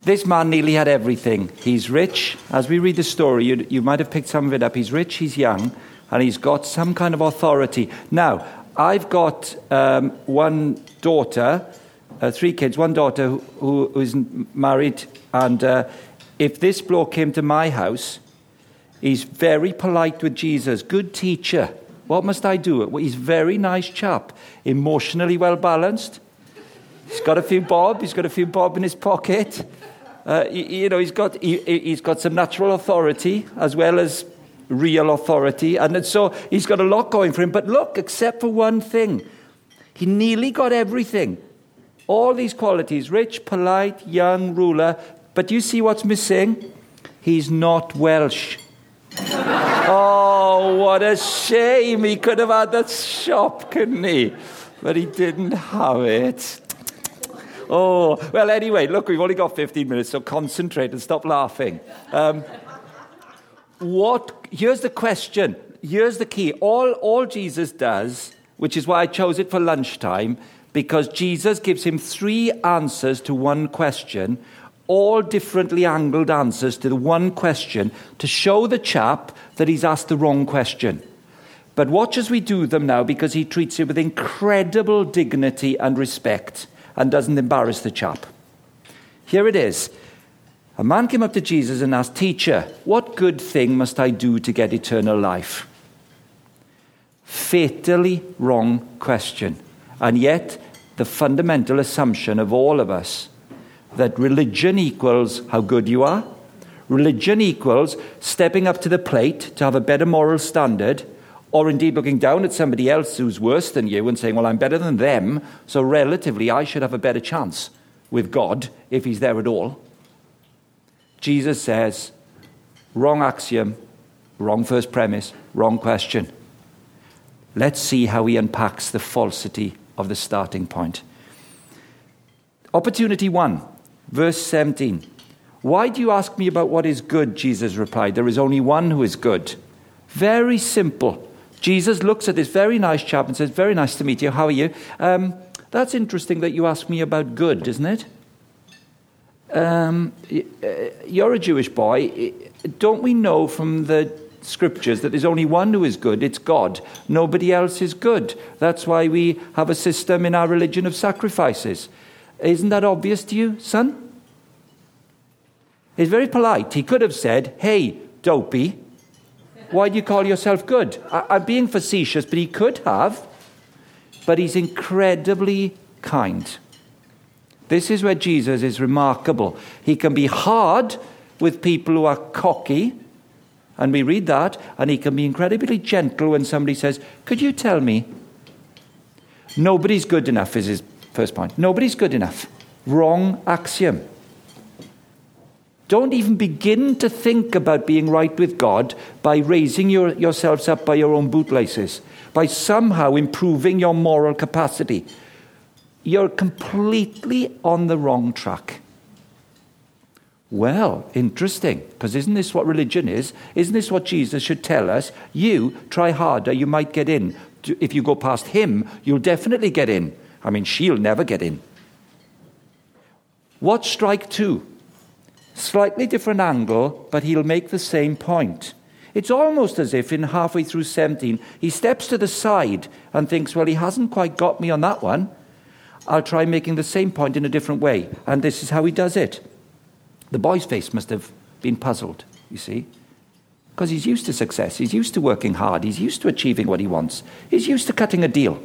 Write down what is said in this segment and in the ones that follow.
This man nearly had everything. He's rich. As we read the story, you might have picked some of it up. He's rich, he's young, and he's got some kind of authority. Now, I've got one daughter, 3 kids, one daughter who is married, and if this bloke came to my house, he's very polite with Jesus, good teacher. What must I do? Well, he's a very nice chap, emotionally well-balanced. He's got a few bob in his pocket. He's got some natural authority as well as real authority, and so he's got a lot going for him. But look, except for one thing, he nearly got everything. All these qualities: rich, polite, young, ruler. But you see what's missing? He's not Welsh. Oh, what a shame! He could have had that shop, couldn't he? But he didn't have it. Oh, well, anyway, look, we've only got 15 minutes, so concentrate and stop laughing. Here's the question. Here's the key. All Jesus does, which is why I chose it for lunchtime, because Jesus gives him 3 answers to one question, all differently angled answers to the one question, to show the chap that he's asked the wrong question. But watch as we do them now, because he treats it with incredible dignity and respect, and doesn't embarrass the chap. Here it is. A man came up to Jesus and asked, "Teacher, what good thing must I do to get eternal life?" Fatally wrong question. And yet, the fundamental assumption of all of us, that religion equals how good you are. Religion equals stepping up to the plate to have a better moral standard, or indeed looking down at somebody else who's worse than you and saying, well, I'm better than them, so relatively I should have a better chance with God if he's there at all. Jesus says, wrong axiom, wrong first premise, wrong question. Let's see how he unpacks the falsity of the starting point. Opportunity 1, verse 17. Why do you ask me about what is good? Jesus replied. There is only one who is good. Very simple. Jesus looks at this very nice chap and says, very nice to meet you. How are you? That's interesting that you ask me about good, isn't it? You're a Jewish boy. Don't we know from the scriptures that there's only one who is good? It's God. Nobody else is good. That's why we have a system in our religion of sacrifices. Isn't that obvious to you, son? He's very polite. He could have said, hey, dopey, why do you call yourself good? I'm being facetious, but he could have. But he's incredibly kind. This is where Jesus is remarkable. He can be hard with people who are cocky, and we read that, and he can be incredibly gentle when somebody says, could you tell me? Nobody's good enough is his first point. Nobody's good enough. Wrong axiom. Don't even begin to think about being right with God by raising yourselves up by your own bootlaces, by somehow improving your moral capacity. You're completely on the wrong track. Well, interesting, because isn't this what religion is? Isn't this what Jesus should tell us? You try harder, you might get in. If you go past him, you'll definitely get in. I mean, she'll never get in. What's strike 2? Slightly different angle, but he'll make the same point. It's almost as if in halfway through 17, he steps to the side and thinks, well, he hasn't quite got me on that one. I'll try making the same point in a different way. And this is how he does it. The boy's face must have been puzzled, you see, because he's used to success. He's used to working hard. He's used to achieving what he wants. He's used to cutting a deal.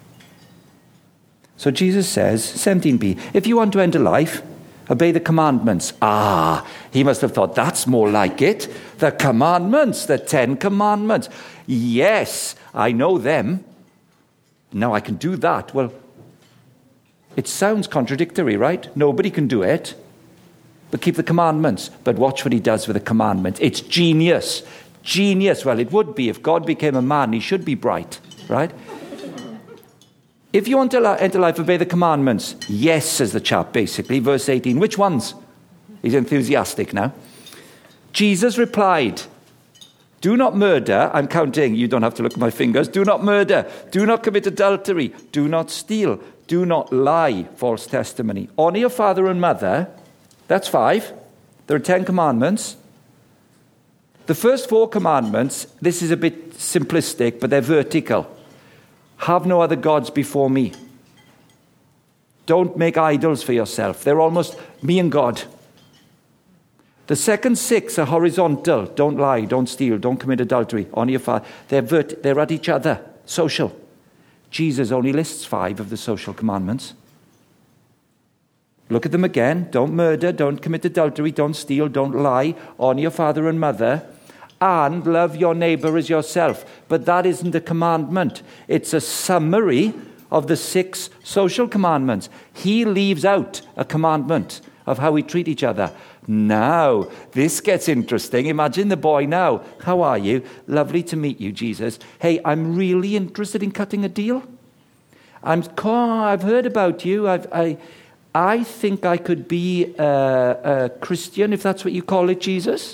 So Jesus says, 17b, if you want to enter life, obey the commandments. He must have thought, that's more like it. The commandments, the 10 commandments. Yes, I know them. Now I can do that. Well, it sounds contradictory, right? Nobody can do it. But keep the commandments. But watch what he does with the commandments. It's genius. Genius. Well, it would be. If God became a man, he should be bright, right? If you want to enter life, obey the commandments. Yes, says the chap, basically. Verse 18. Which ones? He's enthusiastic now. Jesus replied, do not murder. I'm counting. You don't have to look at my fingers. Do not murder. Do not commit adultery. Do not steal. Do not lie, false testimony. Honor your father and mother. That's 5. There are 10 commandments. The first 4 commandments, this is a bit simplistic, but they're vertical. Have no other gods before me. Don't make idols for yourself. They're almost me and God. The second 6 are horizontal. Don't lie, don't steal, don't commit adultery, honor your father. They're at each other, social. Jesus only lists 5 of the social commandments. Look at them again. Don't murder, don't commit adultery, don't steal, don't lie, honor your father and mother, and love your neighbor as yourself. But that isn't a commandment. It's a summary of the 6 social commandments. He leaves out a commandment of how we treat each other. Now, this gets interesting. Imagine the boy now. How are you? Lovely to meet you, Jesus. Hey, I'm really interested in cutting a deal. I've heard about you. I think I could be a Christian, if that's what you call it, Jesus.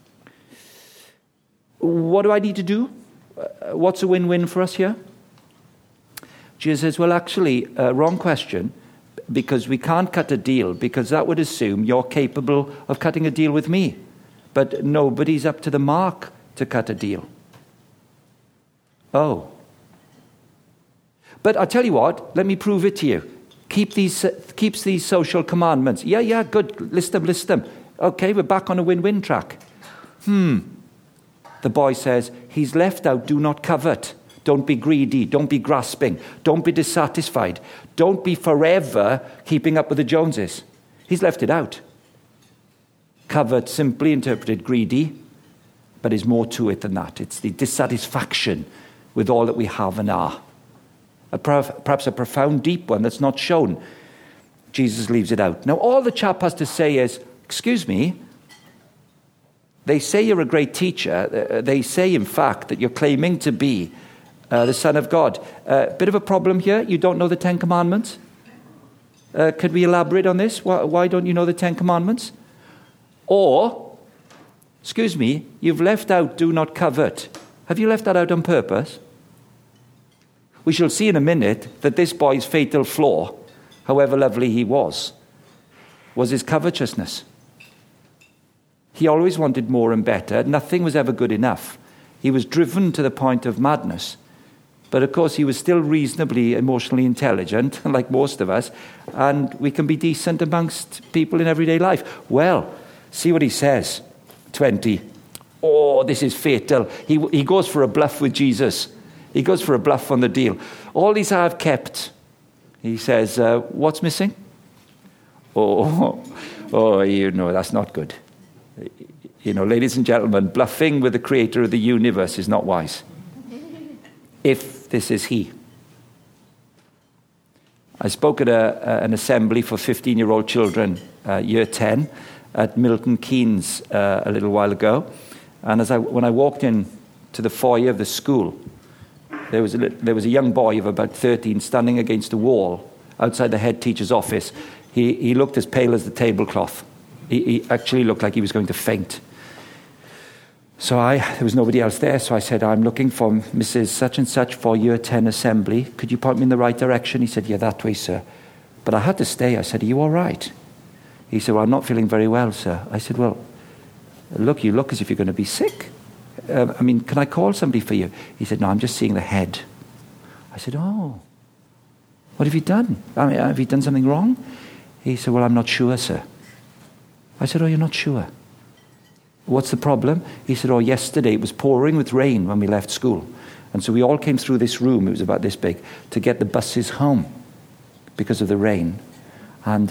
What do I need to do? What's a win-win for us here? Jesus says, well, actually, wrong question, because we can't cut a deal, because that would assume you're capable of cutting a deal with me. But nobody's up to the mark to cut a deal. Oh. But I'll tell you what, let me prove it to you. Keeps these social commandments. Yeah, good. List them. Okay, we're back on a win-win track. The boy says, he's left out, do not covet. Don't be greedy. Don't be grasping. Don't be dissatisfied. Don't be forever keeping up with the Joneses. He's left it out. Covet, simply interpreted greedy, but is more to it than that. It's the dissatisfaction with all that we have and are. Perhaps a profound, deep one that's not shown. Jesus leaves it out. Now, all the chap has to say is, excuse me, they say you're a great teacher. They say, in fact, that you're claiming to be the Son of God. Bit of a problem here. You don't know the 10 Commandments. Could we elaborate on this? Why don't you know the 10 Commandments? Or, excuse me, you've left out do not covet. Have you left that out on purpose? We shall see in a minute that this boy's fatal flaw, however lovely he was his covetousness. He always wanted more and better. Nothing was ever good enough. He was driven to the point of madness. But of course, he was still reasonably emotionally intelligent, like most of us, and we can be decent amongst people in everyday life. Well, see what he says. 20. Oh, this is fatal. He goes for a bluff with Jesus. He goes for a bluff on the deal. All these I have kept. He says, what's missing? Oh, that's not good. Ladies and gentlemen, bluffing with the creator of the universe is not wise. If this is he. I spoke at an assembly for 15-year-old children, year 10, at Milton Keynes a little while ago. And when I walked in to the foyer of the school, there was a young boy of about 13 standing against a wall outside the head teacher's office. He looked as pale as the tablecloth. He actually looked like he was going to faint. So there was nobody else there, so I said, I'm looking for Mrs. Such and Such for year 10 assembly. Could you point me in the right direction? He said, yeah, that way, sir. But I had to stay. I said, are you all right? He said, well, I'm not feeling very well, sir. I said, well, you look as if you're going to be sick. Can I call somebody for you? He said, no, I'm just seeing the head. I said, oh, what have you done? Have you done something wrong? He said, well, I'm not sure, sir. I said, oh, you're not sure? What's the problem? He said, oh, yesterday it was pouring with rain when we left school. And so we all came through this room, it was about this big, to get the buses home because of the rain. And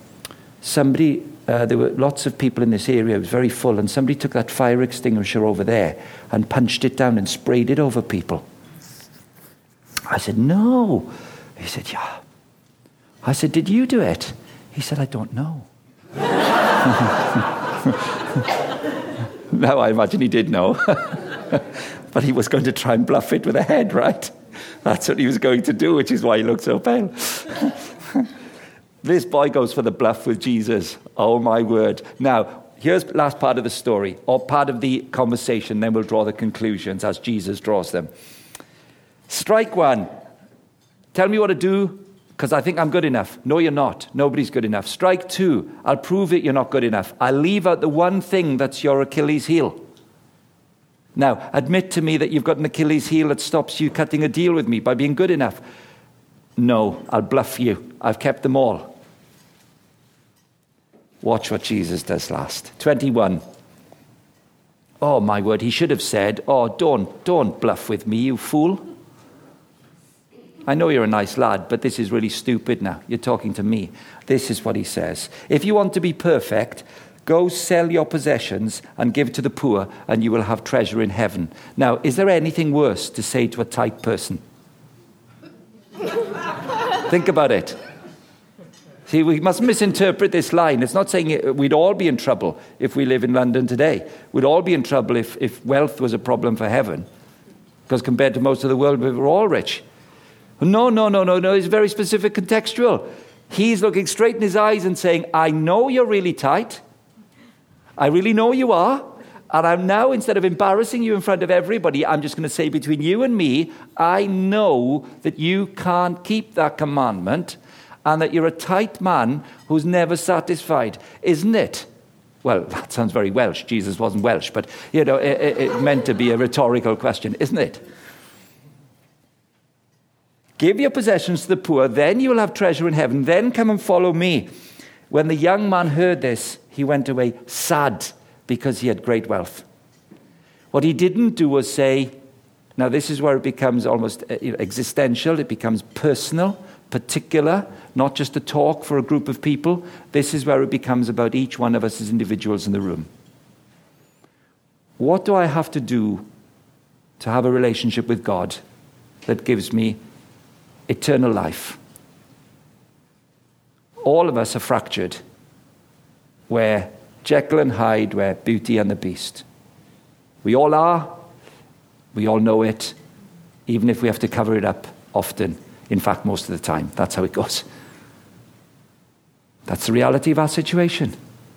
there were lots of people in this area, it was very full, and somebody took that fire extinguisher over there and punched it down and sprayed it over people. I said, no. He said, yeah. I said, did you do it? He said, I don't know. Now I imagine he did know. But he was going to try and bluff it with a head, right? That's what he was going to do, which is why he looked so pale. This boy goes for the bluff with Jesus. Oh, my word. Now, here's the last part of the story, or part of the conversation. Then we'll draw the conclusions as Jesus draws them. Strike one. Tell me what to do. because I think I'm good enough. No, you're not. Nobody's good enough. Strike two. I'll prove it you're not good enough. I'll leave out the one thing that's your Achilles heel. Now, admit to me that you've got an Achilles heel that stops you cutting a deal with me by being good enough. No, I'll bluff you. I've kept them all. Watch what Jesus does last. 21. Oh, my word, he should have said, oh, don't bluff with me, you fool. I know you're a nice lad, but this is really stupid now. You're talking to me. This is what he says. If you want to be perfect, go sell your possessions and give to the poor, and you will have treasure in heaven. Now, is there anything worse to say to a tight person? Think about it. See, we must misinterpret this line. It's not saying we'd all be in trouble if we live in London today. We'd all be in trouble if wealth was a problem for heaven. Because compared to most of the world, we're all rich. No. It's very specific contextual. He's looking straight in his eyes and saying, I know you're really tight. I really know you are. And I'm now, instead of embarrassing you in front of everybody, I'm just going to say between you and me, I know that you can't keep that commandment and that you're a tight man who's never satisfied. Isn't it? Well, that sounds very Welsh. Jesus wasn't Welsh, but, it meant to be a rhetorical question, isn't it? Give your possessions to the poor, then you will have treasure in heaven. Then come and follow me. When the young man heard this, he went away sad because he had great wealth. What he didn't do was say, now this is where it becomes almost existential, it becomes personal, particular, not just a talk for a group of people. This is where it becomes about each one of us as individuals in the room. What do I have to do to have a relationship with God that gives me eternal life? All of us are fractured. We're Jekyll and Hyde, we're Beauty and the Beast. We all are. We all know it, even if we have to cover it up often. In fact, most of the time. That's how it goes. That's the reality of our situation.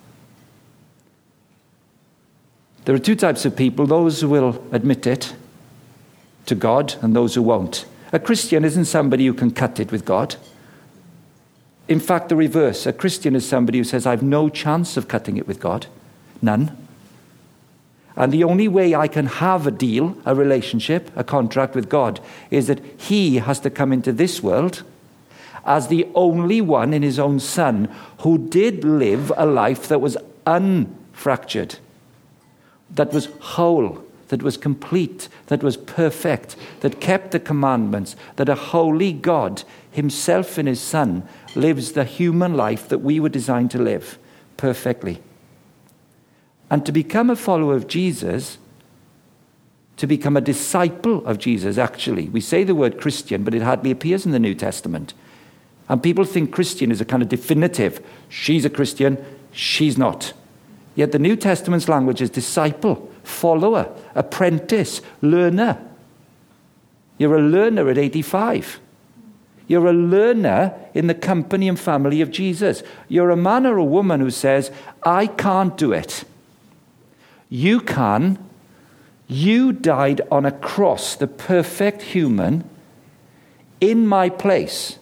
There are two types of people, those who will admit it to God and those who won't. A Christian isn't somebody who can cut it with God. In fact, the reverse. A Christian is somebody who says, I've no chance of cutting it with God. None. And the only way I can have a deal, a relationship, a contract with God is that he has to come into this world as the only one in his own Son who did live a life that was unfractured, that was whole, that was complete, that was perfect, that kept the commandments, that a holy God himself in his Son lives the human life that we were designed to live perfectly. And to become a follower of Jesus, to become a disciple of Jesus, actually, we say the word Christian, but it hardly appears in the New Testament. And people think Christian is a kind of definitive. She's a Christian, she's not. Yet the New Testament's language is disciple, follower, apprentice, learner. You're a learner at 85. You're a learner in the company and family of Jesus. You're a man or a woman who says, I can't do it. You can. You died on a cross, the perfect human, in my place,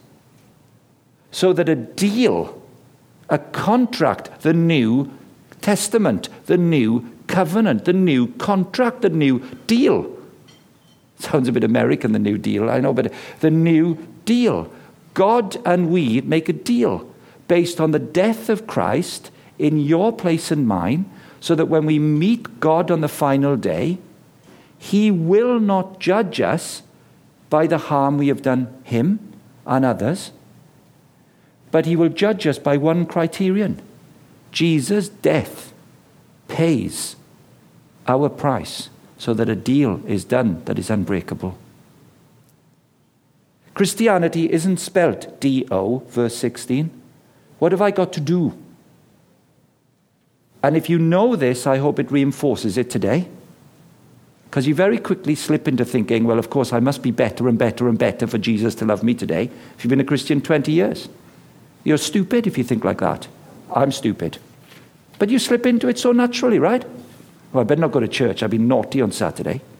so that a deal, a contract, the New Testament, the new covenant, the new contract, the new deal. Sounds a bit American, the New Deal, I know, but the new deal. God and we make a deal based on the death of Christ in your place and mine, so that when we meet God on the final day, he will not judge us by the harm we have done him and others, but he will judge us by one criterion. Jesus' death pays our price so that a deal is done that is unbreakable. Christianity isn't spelt D-O, verse 16. What have I got to do? And if you know this, I hope it reinforces it today. Because you very quickly slip into thinking, well, of course, I must be better and better and better for Jesus to love me today. If you've been a Christian 20 years. You're stupid if you think like that. I'm stupid. But you slip into it so naturally, right? Well, I better not go to church. I've been naughty on Saturday.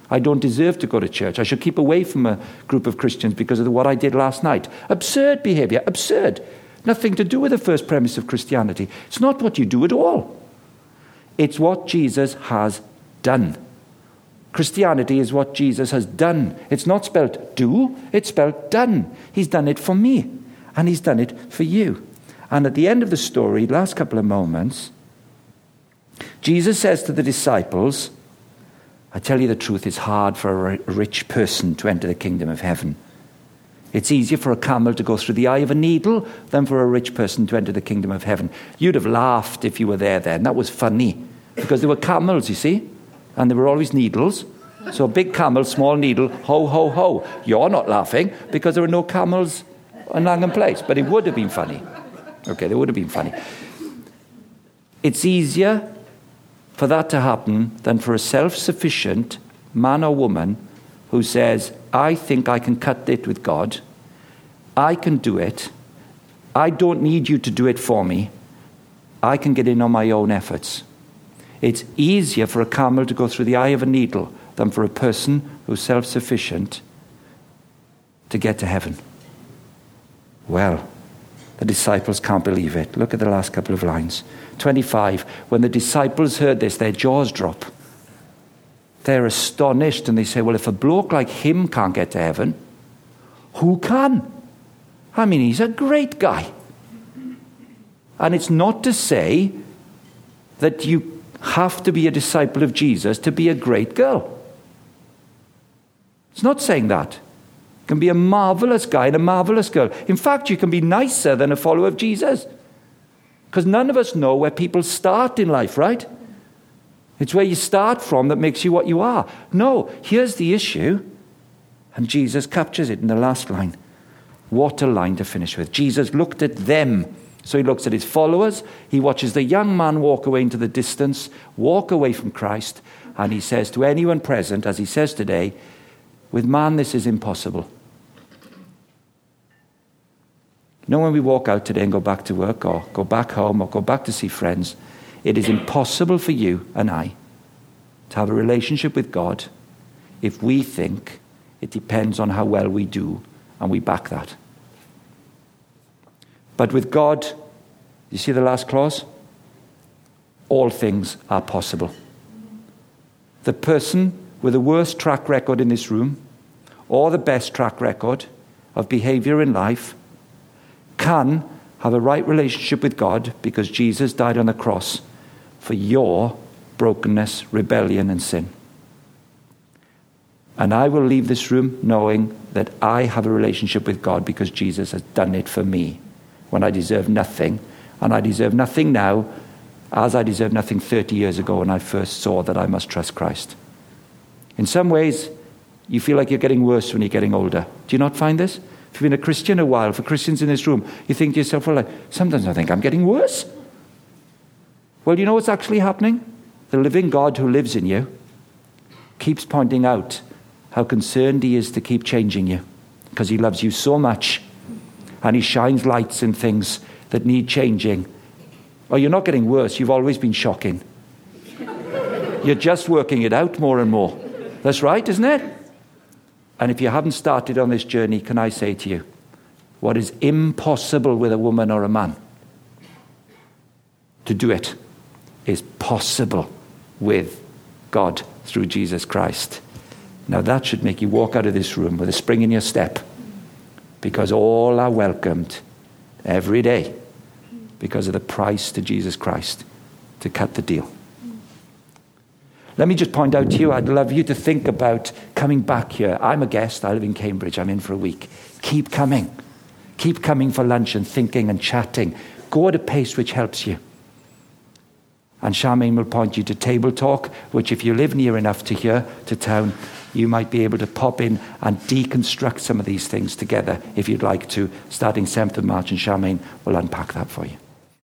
I don't deserve to go to church. I should keep away from a group of Christians because of what I did last night. Absurd behavior, absurd. Nothing to do with the first premise of Christianity. It's not what you do at all. It's what Jesus has done. Christianity is what Jesus has done. It's not spelled do, it's spelled done. He's done it for me, and he's done it for you. And at the end of the story, last couple of moments, Jesus says to the disciples, I tell you the truth, it's hard for a rich person to enter the kingdom of heaven. It's easier for a camel to go through the eye of a needle than for a rich person to enter the kingdom of heaven. You'd have laughed if you were there then. That was funny. Because there were camels, you see, and there were always needles. So big camel, small needle, ho, ho, ho. You're not laughing because there were no camels in Langham Place. But it would have been funny. Okay, they would have been funny. It's easier for that to happen than for a self-sufficient man or woman who says, I think I can cut it with God. I can do it. I don't need you to do it for me. I can get in on my own efforts. It's easier for a camel to go through the eye of a needle than for a person who's self-sufficient to get to heaven. Well, the disciples can't believe it. Look at the last couple of lines. 25, when the disciples heard this, their jaws drop. They're astonished and they say, well, if a bloke like him can't get to heaven, who can? I mean, he's a great guy. And it's not to say that you have to be a disciple of Jesus to be a great girl. It's not saying that. You can be a marvelous guy and a marvelous girl. In fact, you can be nicer than a follower of Jesus. Because none of us know where people start in life, right? It's where you start from that makes you what you are. No, here's the issue. And Jesus captures it in the last line. What a line to finish with. Jesus looked at them. So he looks at his followers. He watches the young man walk away into the distance, walk away from Christ. And he says to anyone present, as he says today, with man this is impossible. You know, when we walk out today and go back to work or go back home or go back to see friends, it is impossible for you and I to have a relationship with God if we think it depends on how well we do and we back that. But with God, you see the last clause? All things are possible. The person with the worst track record in this room or the best track record of behavior in life can have a right relationship with God because Jesus died on the cross for your brokenness, rebellion, and sin. And I will leave this room knowing that I have a relationship with God because Jesus has done it for me when I deserve nothing. And I deserve nothing now as I deserved nothing 30 years ago when I first saw that I must trust Christ. In some ways, you feel like you're getting worse when you're getting older. Do you not find this? If you've been a Christian a while, for Christians in this room, you think to yourself, well, sometimes I think I'm getting worse. Well, you know what's actually happening? The living God who lives in you keeps pointing out how concerned he is to keep changing you because he loves you so much and he shines lights in things that need changing. Oh, you're not getting worse. You've always been shocking. You're just working it out more and more. That's right, isn't it? And if you haven't started on this journey, can I say to you, what is impossible with a woman or a man, to do it is possible with God through Jesus Christ. Now that should make you walk out of this room with a spring in your step, because all are welcomed every day because of the price to Jesus Christ to cut the deal. Let me just point out to you, I'd love you to think about coming back here. I'm a guest. I live in Cambridge. I'm in for a week. Keep coming. Keep coming for lunch and thinking and chatting. Go at a pace which helps you. And Charmaine will point you to Table Talk, which if you live near enough to here, to town, you might be able to pop in and deconstruct some of these things together if you'd like to, starting 7th of March, and Charmaine will unpack that for you.